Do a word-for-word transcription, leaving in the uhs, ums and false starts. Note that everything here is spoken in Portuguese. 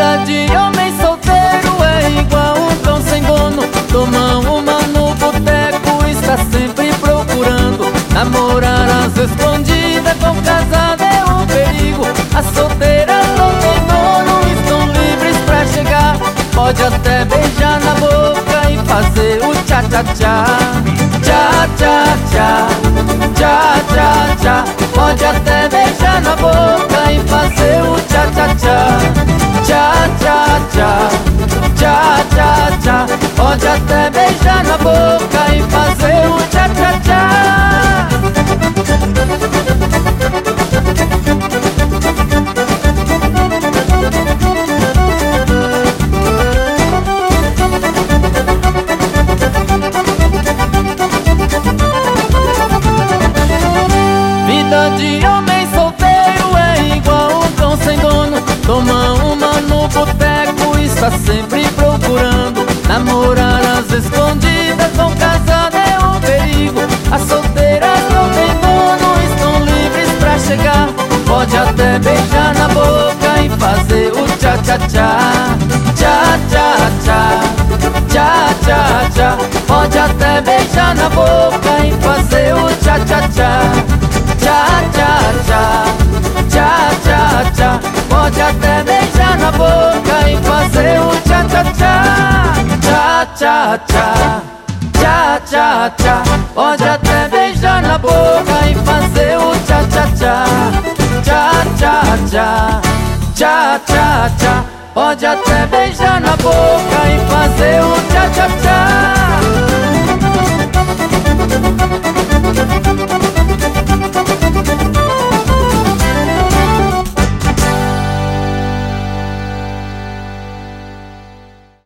Vida de homem solteiro é igual um cão sem dono. Toma uma no boteco, está sempre procurando. Namorar às escondidas com casada é um perigo. As solteiras não tem dono, estão livres pra chegar. Pode até beijar na boca e fazer o tchá-tchá-tchá. Tchá-tchá-tchá, tchá-tchá-tchá. Pode até beijar na boca e fazer o tchá-tchá-tchá. Tchá-tchá-tchá, tchá-tchá-tchá. Pode até beijar na boca e fazer o tchá-tchá-tchá. Vida de homem solteiro é igual um cão sem dono. Toma uma no boteco, está sempre procurando. Namorar às escondidas com casada é um perigo. As solteiras não tem dono, estão livres pra chegar. Pode até beijar na boca e fazer o tchá-tchá-tchá. Tchá-tchá-tchá, tchá-tchá-tchá. Pode até beijar na boca e fazer o tchá-tchá-tchá. Tchá-tchá-tchá, tchá-tchá-tchá. Pode até beijar na boca e fazer o tchá-tchá-tchá. Tchá-tchá-tchá, tchá-tchá-tchá. Pode até beijar na boca e fazer o tchá-tchá-tchá. Tchá-tchá-tchá, tchá-tchá-tchá. Pode até beijar na